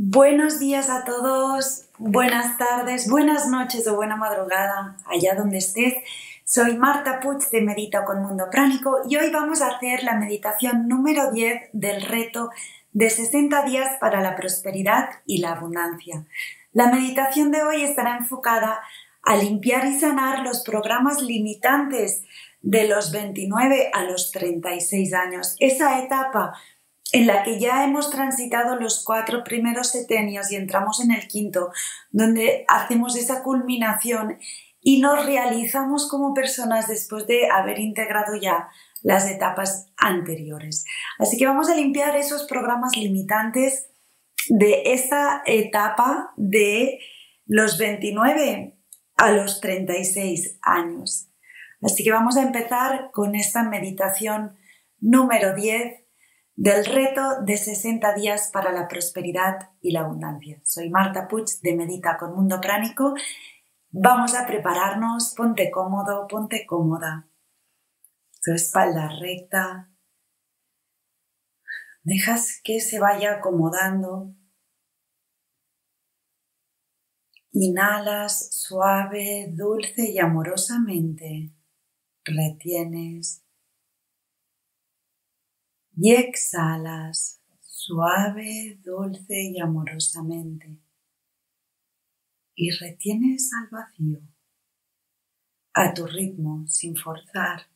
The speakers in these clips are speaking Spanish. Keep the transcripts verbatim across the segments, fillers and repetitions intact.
Buenos días a todos, buenas tardes, buenas noches o buena madrugada, allá donde estés. Soy Marta Puig de Medita con Mundo Pránico y hoy vamos a hacer la meditación número diez del reto de sesenta días para la prosperidad y la abundancia. La meditación de hoy estará enfocada a limpiar y sanar los programas limitantes de los veintinueve a los treinta y seis años, esa etapa en la que ya hemos transitado los cuatro primeros setenios y entramos en el quinto, donde hacemos esa culminación y nos realizamos como personas después de haber integrado ya las etapas anteriores. Así que vamos a limpiar esos programas limitantes de esta etapa de los veintinueve a los treinta y seis años. Así que vamos a empezar con esta meditación número diez del reto de sesenta días para la prosperidad y la abundancia. Soy Marta Puig de Medita con Mundo Pránico. Vamos a prepararnos, ponte cómodo, ponte cómoda. Tu espalda recta. Dejas que se vaya acomodando. Inhalas suave, dulce y amorosamente. Retienes. Y exhalas suave, dulce y amorosamente. Y retienes al vacío, a tu ritmo, sin forzar.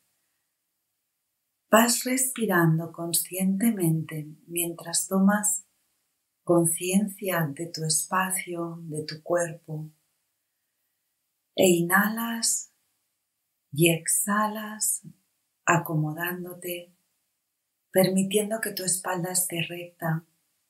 Vas respirando conscientemente mientras tomas conciencia de tu espacio, de tu cuerpo. E inhalas y exhalas acomodándote, permitiendo que tu espalda esté recta,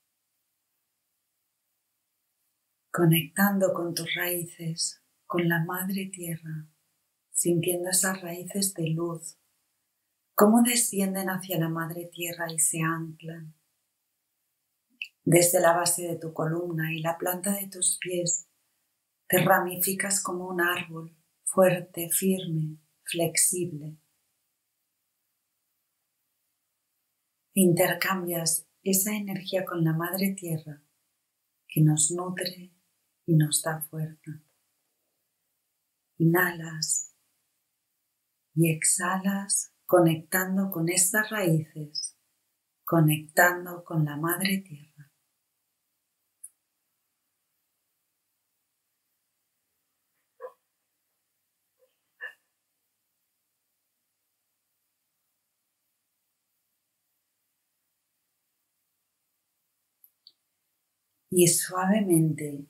conectando con tus raíces, con la Madre Tierra, sintiendo esas raíces de luz, cómo descienden hacia la Madre Tierra y se anclan. Desde la base de tu columna y la planta de tus pies, te ramificas como un árbol, fuerte, firme, flexible. Intercambias esa energía con la Madre Tierra que nos nutre y nos da fuerza. Inhalas y exhalas conectando con estas raíces, conectando con la Madre Tierra. Y suavemente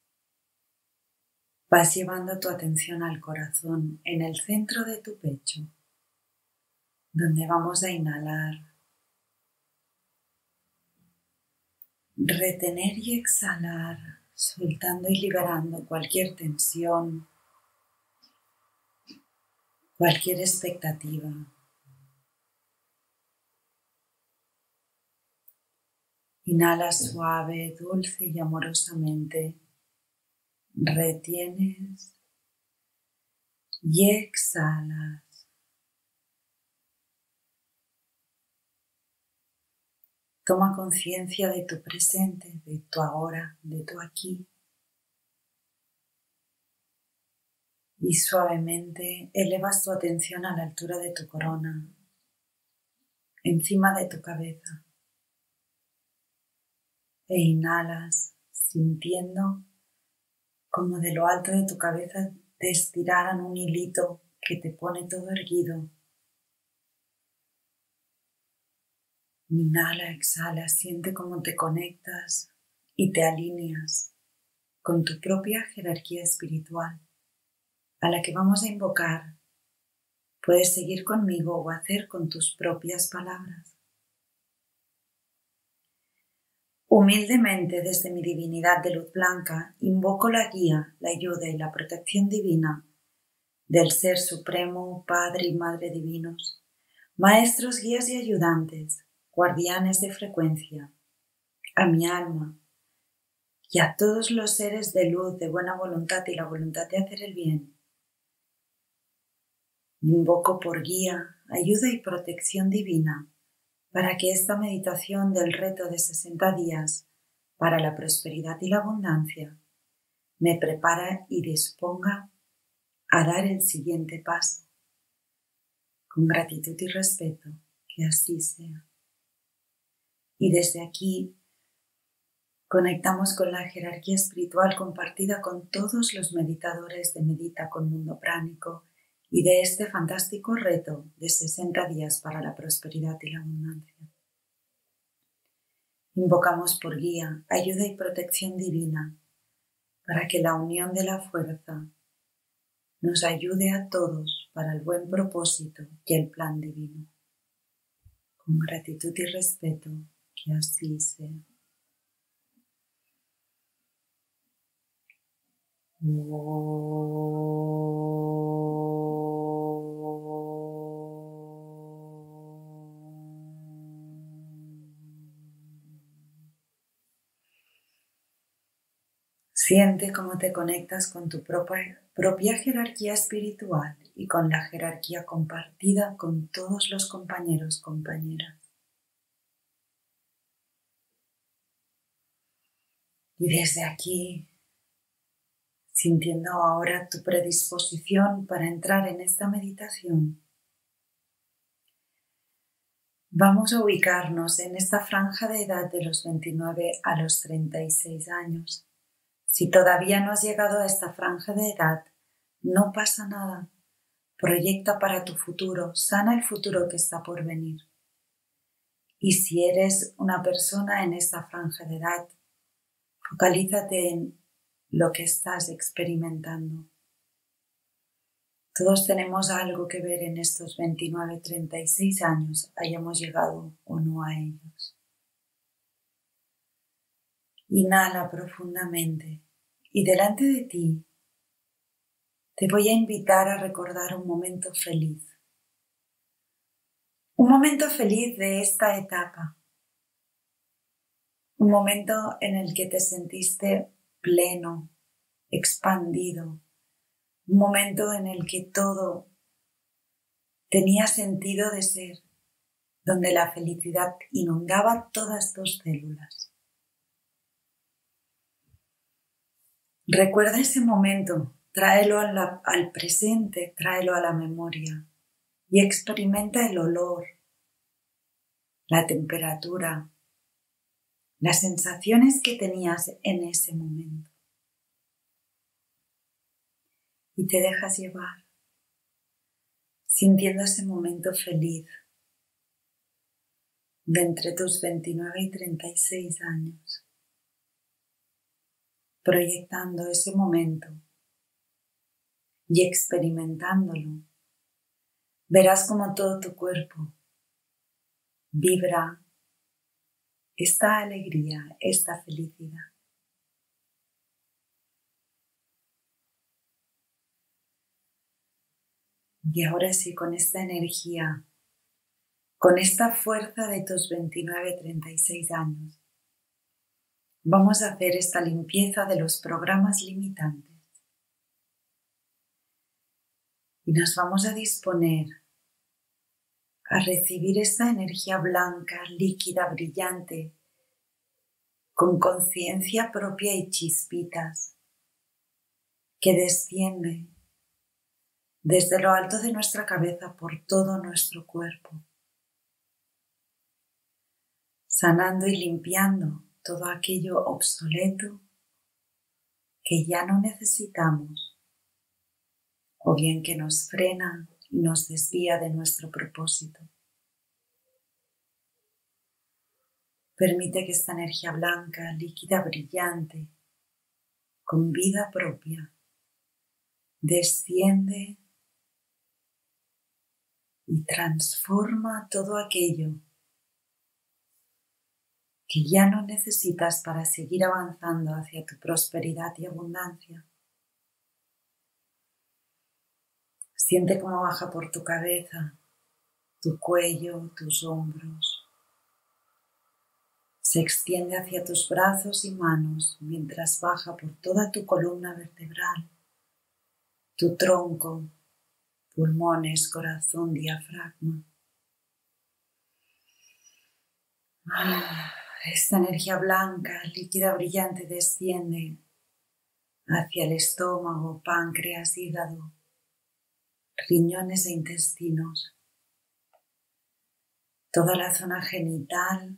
vas llevando tu atención al corazón en el centro de tu pecho, donde vamos a inhalar, retener y exhalar, soltando y liberando cualquier tensión, cualquier expectativa. Inhala suave, dulce y amorosamente. Retienes y exhalas. Toma conciencia de tu presente, de tu ahora, de tu aquí. Y suavemente elevas tu atención a la altura de tu corona, encima de tu cabeza. E inhalas sintiendo como de lo alto de tu cabeza te estiraran un hilito que te pone todo erguido. Inhala, exhala, siente cómo te conectas y te alineas con tu propia jerarquía espiritual a la que vamos a invocar. Puedes seguir conmigo o hacer con tus propias palabras. Humildemente, desde mi divinidad de luz blanca, invoco la guía, la ayuda y la protección divina del Ser Supremo, Padre y Madre Divinos, Maestros, guías y ayudantes, guardianes de frecuencia, a mi alma y a todos los seres de luz, de buena voluntad y la voluntad de hacer el bien. Invoco por guía, ayuda y protección divina para que esta meditación del reto de sesenta días para la prosperidad y la abundancia, me prepara y disponga a dar el siguiente paso. Con gratitud y respeto, que así sea. Y desde aquí conectamos con la jerarquía espiritual compartida con todos los meditadores de Medita con Mundo Pránico y de este fantástico reto de sesenta días para la prosperidad y la abundancia. Invocamos por guía, ayuda y protección divina para que la unión de la fuerza nos ayude a todos para el buen propósito y el plan divino. Con gratitud y respeto, que así sea. Siente cómo te conectas con tu propia, propia jerarquía espiritual y con la jerarquía compartida con todos los compañeros, compañeras. Y desde aquí, sintiendo ahora tu predisposición para entrar en esta meditación, vamos a ubicarnos en esta franja de edad de los veintinueve a los treinta y seis años. Si todavía no has llegado a esta franja de edad, no pasa nada. Proyecta para tu futuro, sana el futuro que está por venir. Y si eres una persona en esta franja de edad, focalízate en lo que estás experimentando. Todos tenemos algo que ver en estos veintinueve a treinta y seis años, hayamos llegado o no a ellos. Inhala profundamente y delante de ti te voy a invitar a recordar un momento feliz. Un momento feliz de esta etapa. Un momento en el que te sentiste pleno, expandido. Un momento en el que todo tenía sentido de ser, donde la felicidad inundaba todas tus células. Recuerda ese momento, tráelo a la, al presente, tráelo a la memoria y experimenta el olor, la temperatura, las sensaciones que tenías en ese momento. Y te dejas llevar, sintiendo ese momento feliz de entre tus veintinueve y treinta y seis años, proyectando ese momento y experimentándolo. Verás como todo tu cuerpo vibra esta alegría, esta felicidad. Y ahora sí, con esta energía, con esta fuerza de tus veintinueve a treinta y seis años, vamos a hacer esta limpieza de los programas limitantes. Y nos vamos a disponer a recibir esta energía blanca, líquida, brillante, con conciencia propia y chispitas, que desciende desde lo alto de nuestra cabeza por todo nuestro cuerpo, sanando y limpiando todo aquello obsoleto que ya no necesitamos, o bien que nos frena y nos desvía de nuestro propósito. Permite que esta energía blanca, líquida, brillante, con vida propia, desciende y transforma todo aquello que ya no necesitas para seguir avanzando hacia tu prosperidad y abundancia. Siente cómo baja por tu cabeza, tu cuello, tus hombros. Se extiende hacia tus brazos y manos mientras baja por toda tu columna vertebral, tu tronco, pulmones, corazón, diafragma. Esta energía blanca, líquida, brillante, desciende hacia el estómago, páncreas, hígado, riñones e intestinos, toda la zona genital,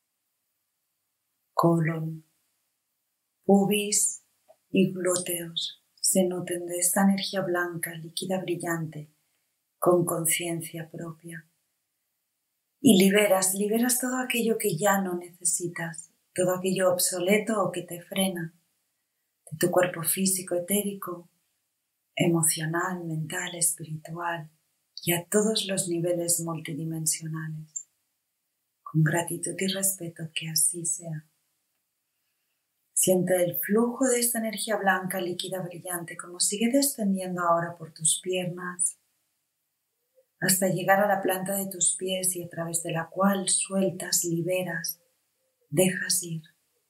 colon, pubis y glúteos se nutren de esta energía blanca, líquida, brillante, con conciencia propia. Y liberas, liberas todo aquello que ya no necesitas, todo aquello obsoleto o que te frena, de tu cuerpo físico, etérico, emocional, mental, espiritual y a todos los niveles multidimensionales. Con gratitud y respeto, que así sea. Siente el flujo de esta energía blanca, líquida, brillante, como sigue descendiendo ahora por tus piernas, hasta llegar a la planta de tus pies y a través de la cual sueltas, liberas, dejas ir.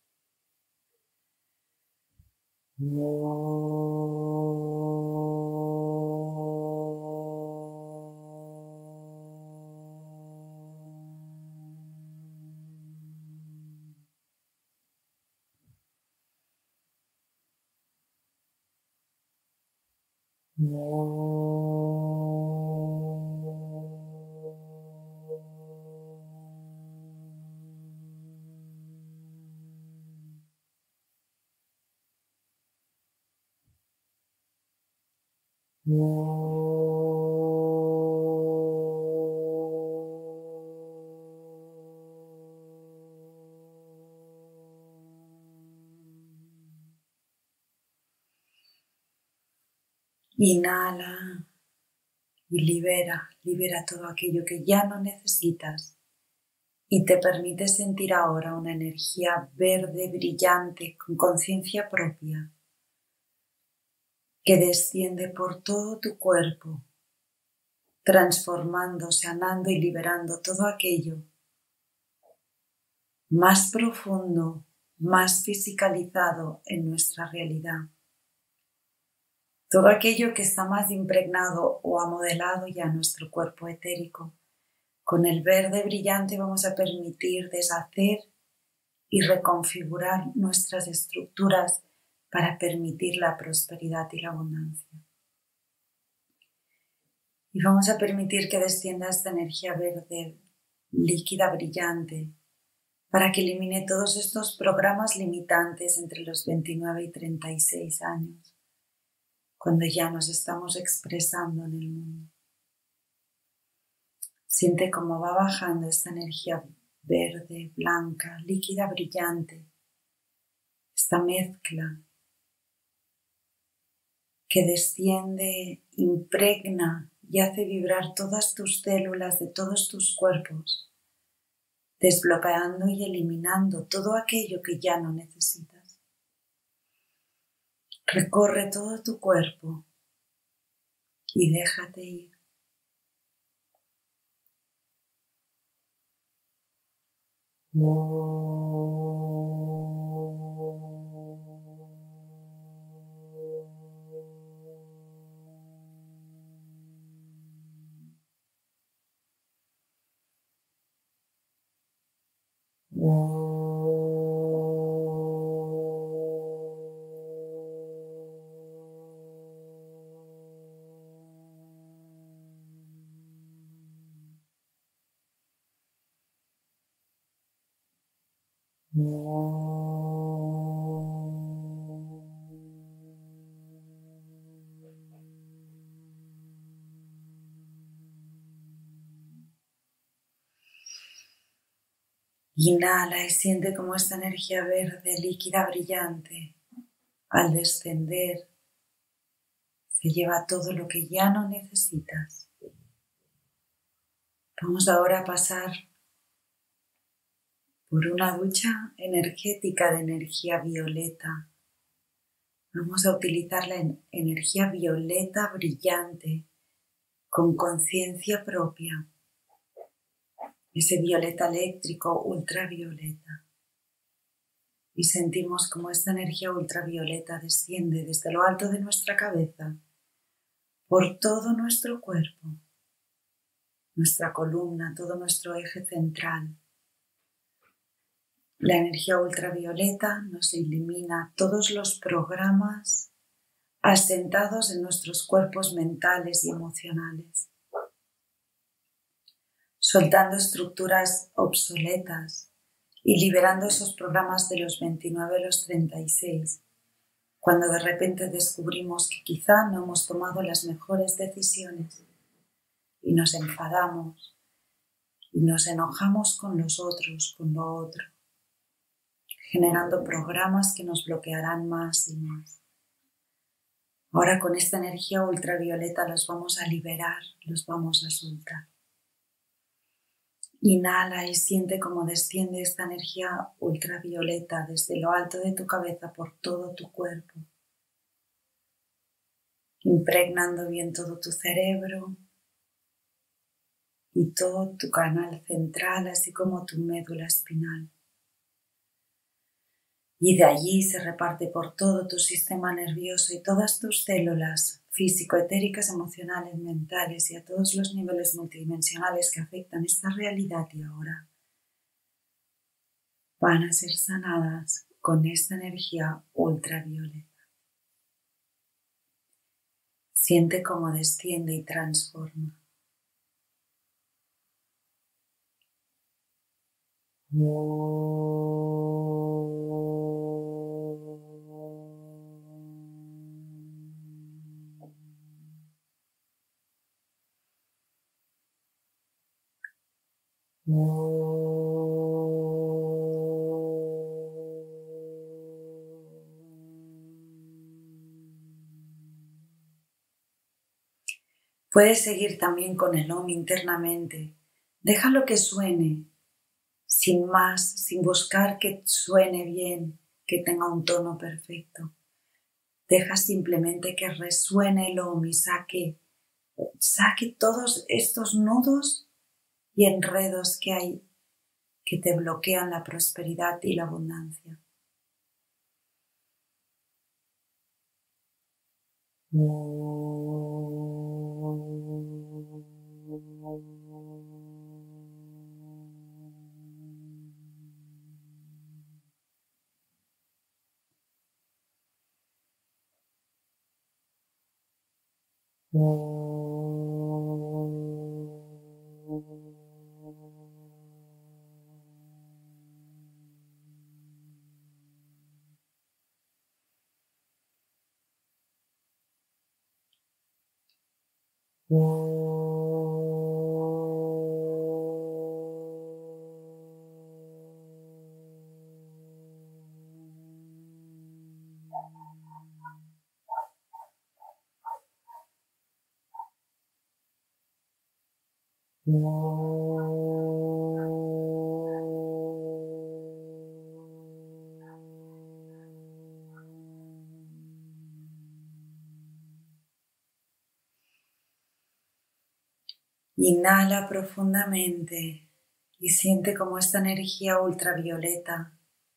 Inhala y libera, libera todo aquello que ya no necesitas y te permite sentir ahora una energía verde, brillante, con conciencia propia, que desciende por todo tu cuerpo, transformando, sanando y liberando todo aquello más profundo, más fisicalizado en nuestra realidad. Todo aquello que está más impregnado o amodelado ya en nuestro cuerpo etérico. Con el verde brillante vamos a permitir deshacer y reconfigurar nuestras estructuras para permitir la prosperidad y la abundancia. Y vamos a permitir que descienda esta energía verde, líquida, brillante, para que elimine todos estos programas limitantes entre los veintinueve y treinta y seis años, cuando ya nos estamos expresando en el mundo. Siente cómo va bajando esta energía verde, blanca, líquida, brillante, esta mezcla que desciende, impregna y hace vibrar todas tus células de todos tus cuerpos, desbloqueando y eliminando todo aquello que ya no necesitas. Recorre todo tu cuerpo y déjate ir. Inhala y siente cómo esta energía verde, líquida, brillante, al descender, se lleva todo lo que ya no necesitas. Vamos ahora a pasar por una ducha energética de energía violeta. Vamos a utilizar la energía violeta brillante con conciencia propia. Ese violeta eléctrico ultravioleta. Y sentimos como esta energía ultravioleta desciende desde lo alto de nuestra cabeza por todo nuestro cuerpo, nuestra columna, todo nuestro eje central, La energía ultravioleta nos elimina todos los programas asentados en nuestros cuerpos mentales y emocionales, soltando estructuras obsoletas y liberando esos programas de los veintinueve a los treinta y seis, cuando de repente descubrimos que quizá no hemos tomado las mejores decisiones y nos enfadamos y nos enojamos con los otros, con lo otro, generando programas que nos bloquearán más y más. Ahora con esta energía ultravioleta los vamos a liberar, los vamos a soltar. Inhala y siente cómo desciende esta energía ultravioleta desde lo alto de tu cabeza por todo tu cuerpo, impregnando bien todo tu cerebro y todo tu canal central, así como tu médula espinal. Y de allí se reparte por todo tu sistema nervioso y todas tus células físico-etéricas, emocionales, mentales y a todos los niveles multidimensionales que afectan esta realidad y ahora van a ser sanadas con esta energía ultravioleta. Siente cómo desciende y transforma. Puedes seguir también con el Om internamente. Déjalo que suene, sin más, sin buscar que suene bien, que tenga un tono perfecto. Deja simplemente que resuene el Om y saque, saque todos estos nudos y enredos que hay que te bloquean la prosperidad y la abundancia. Inhala profundamente y siente cómo esta energía ultravioleta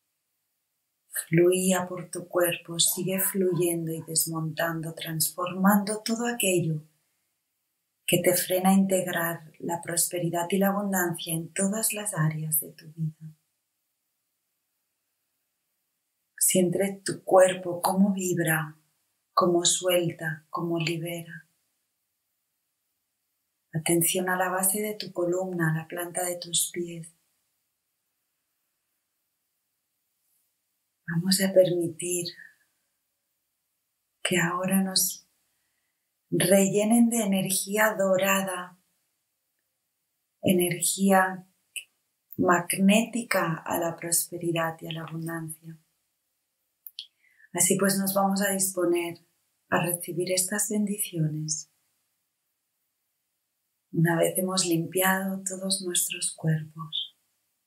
fluía por tu cuerpo, sigue fluyendo y desmontando, transformando todo aquello que te frena a integrar la prosperidad y la abundancia en todas las áreas de tu vida. Siente tu cuerpo cómo vibra, cómo suelta, cómo libera. Atención a la base de tu columna, a la planta de tus pies. Vamos a permitir que ahora nos rellenen de energía dorada, energía magnética a la prosperidad y a la abundancia. Así pues nos vamos a disponer a recibir estas bendiciones. Una vez hemos limpiado todos nuestros cuerpos,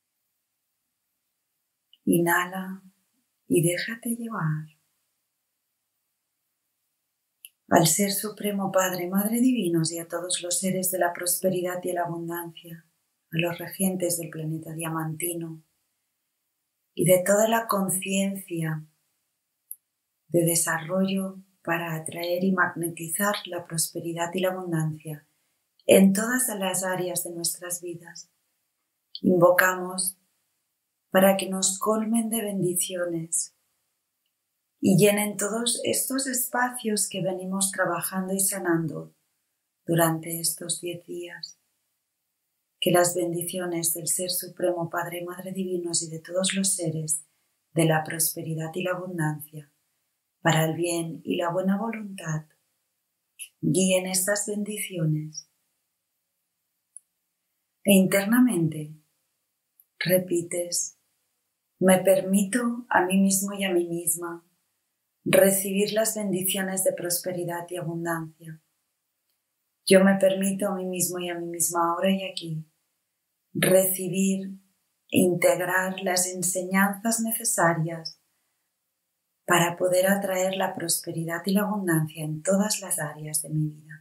inhala y déjate llevar al Ser Supremo, Padre, Madre Divinos y a todos los seres de la prosperidad y la abundancia, a los regentes del planeta diamantino y de toda la conciencia de desarrollo para atraer y magnetizar la prosperidad y la abundancia en todas las áreas de nuestras vidas. Invocamos para que nos colmen de bendiciones y llenen todos estos espacios que venimos trabajando y sanando durante estos diez días. Que las bendiciones del Ser Supremo, Padre, Madre Divinos y de todos los seres de la prosperidad y la abundancia, para el bien y la buena voluntad, guíen estas bendiciones. E internamente repites: me permito a mí mismo y a mí misma recibir las bendiciones de prosperidad y abundancia. Yo me permito a mí mismo y a mí misma ahora y aquí recibir e integrar las enseñanzas necesarias para poder atraer la prosperidad y la abundancia en todas las áreas de mi vida.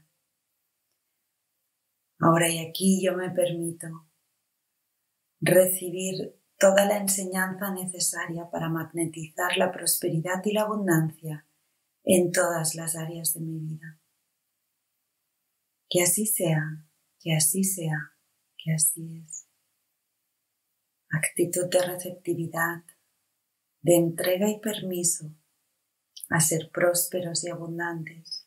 Ahora y aquí yo me permito recibir toda la enseñanza necesaria para magnetizar la prosperidad y la abundancia en todas las áreas de mi vida. Que así sea, que así sea, que así es. Actitud de receptividad, de entrega y permiso a ser prósperos y abundantes.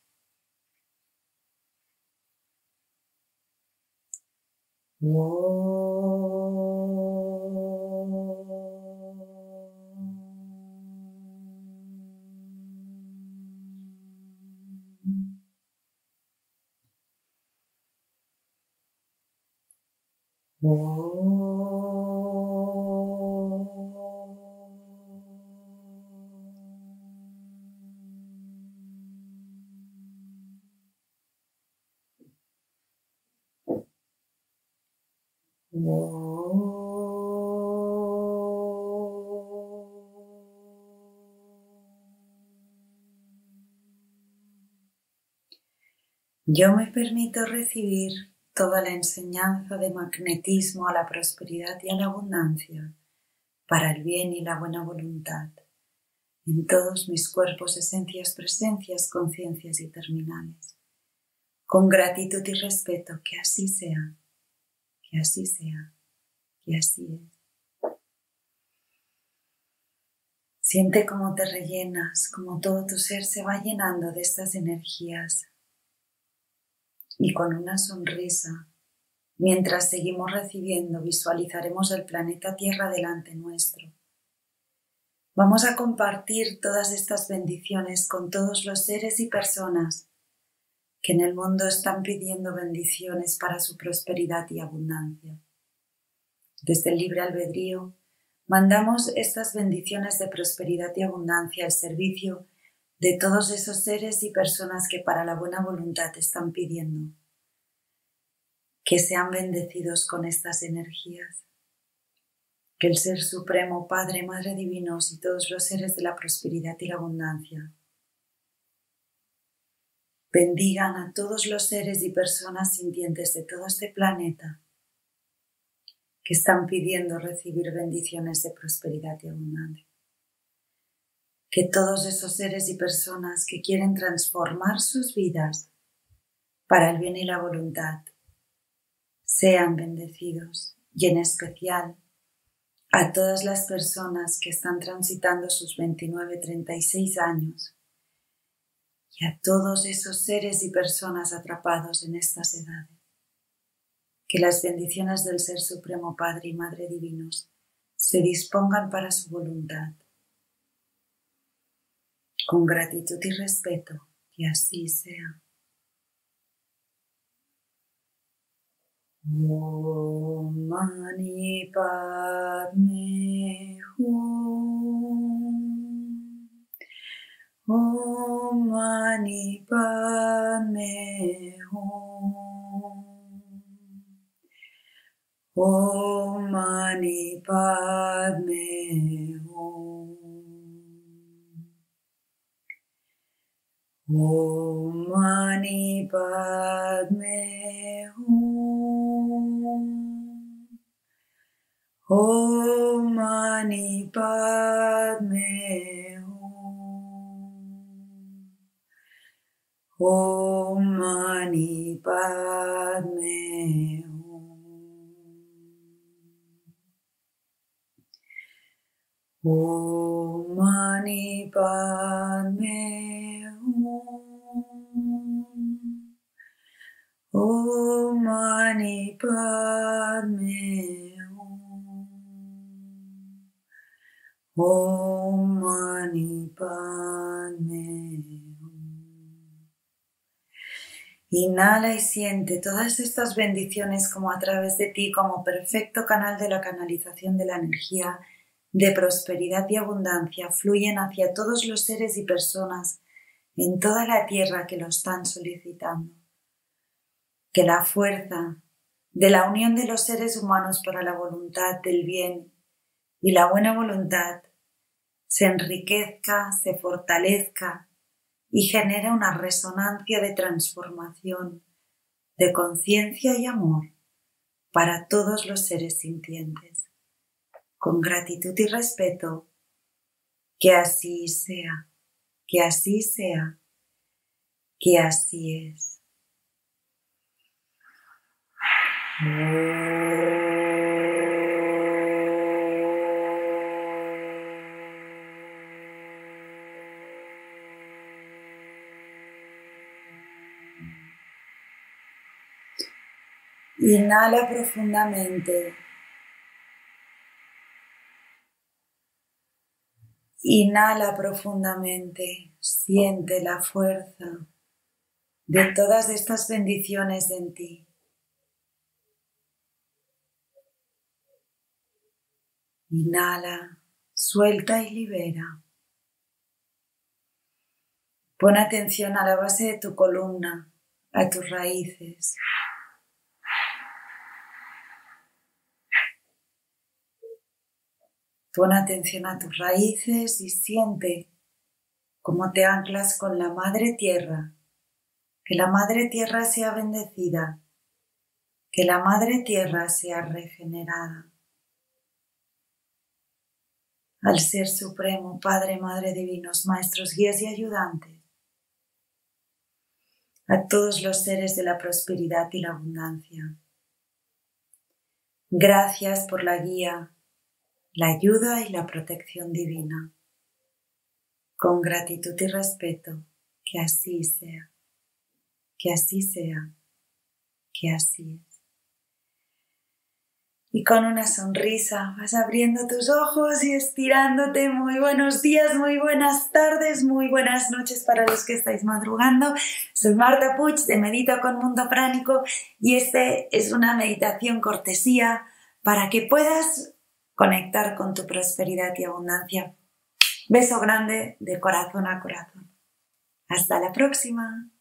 Yo me permito recibir toda la enseñanza de magnetismo a la prosperidad y a la abundancia para el bien y la buena voluntad en todos mis cuerpos, esencias, presencias, conciencias y terminales. Con gratitud y respeto, que así sea, que así sea, que así es. Siente cómo te rellenas, cómo todo tu ser se va llenando de estas energías. Y con una sonrisa, mientras seguimos recibiendo, visualizaremos el planeta Tierra delante nuestro. Vamos a compartir todas estas bendiciones con todos los seres y personas que en el mundo están pidiendo bendiciones para su prosperidad y abundancia. Desde el libre albedrío, mandamos estas bendiciones de prosperidad y abundancia al servicio de todos esos seres y personas que para la buena voluntad están pidiendo que sean bendecidos con estas energías. Que el Ser Supremo, Padre, Madre Divinos y todos los seres de la prosperidad y la abundancia bendigan a todos los seres y personas sintientes de todo este planeta que están pidiendo recibir bendiciones de prosperidad y abundancia. Que todos esos seres y personas que quieren transformar sus vidas para el bien y la voluntad sean bendecidos, y en especial a todas las personas que están transitando sus veintinueve a treinta y seis años y a todos esos seres y personas atrapados en estas edades. Que las bendiciones del Ser Supremo, Padre y Madre Divinos se dispongan para su voluntad. Con gratitud y respeto, que así sea. Om Mani Padme Hum. Om Mani Padme Hum. Om Mani Padme Hum. Om Mani Padme Hum. Om Mani Padme Hum. Om Mani Padme Hum. Padme Hum. Om Mani Padme Hum. Om Mani Padme Hum. Inhala y siente todas estas bendiciones como a través de ti, como perfecto canal de la canalización de la energía de prosperidad y abundancia, fluyen hacia todos los seres y personas en toda la tierra que lo están solicitando. Que la fuerza de la unión de los seres humanos para la voluntad del bien y la buena voluntad se enriquezca, se fortalezca y genere una resonancia de transformación, de conciencia y amor para todos los seres sintientes. Con gratitud y respeto, que así sea, que así sea, que así es. Inhala profundamente. Inhala profundamente. Siente la fuerza de todas estas bendiciones en ti. Inhala, suelta y libera. Pon atención a la base de tu columna, a tus raíces. Pon atención a tus raíces y siente cómo te anclas con la Madre Tierra. Que la Madre Tierra sea bendecida, que la Madre Tierra sea regenerada. Al Ser Supremo, Padre, Madre Divinos, Maestros, Guías y Ayudantes, a todos los seres de la prosperidad y la abundancia. Gracias por la guía, la ayuda y la protección divina. Con gratitud y respeto, que así sea, que así sea, que así es. Y con una sonrisa vas abriendo tus ojos y estirándote. Muy buenos días, muy buenas tardes, muy buenas noches para los que estáis madrugando. Soy Marta Puig de Medita con Mundo Pránico y este es una meditación cortesía para que puedas conectar con tu prosperidad y abundancia. Beso grande de corazón a corazón. Hasta la próxima.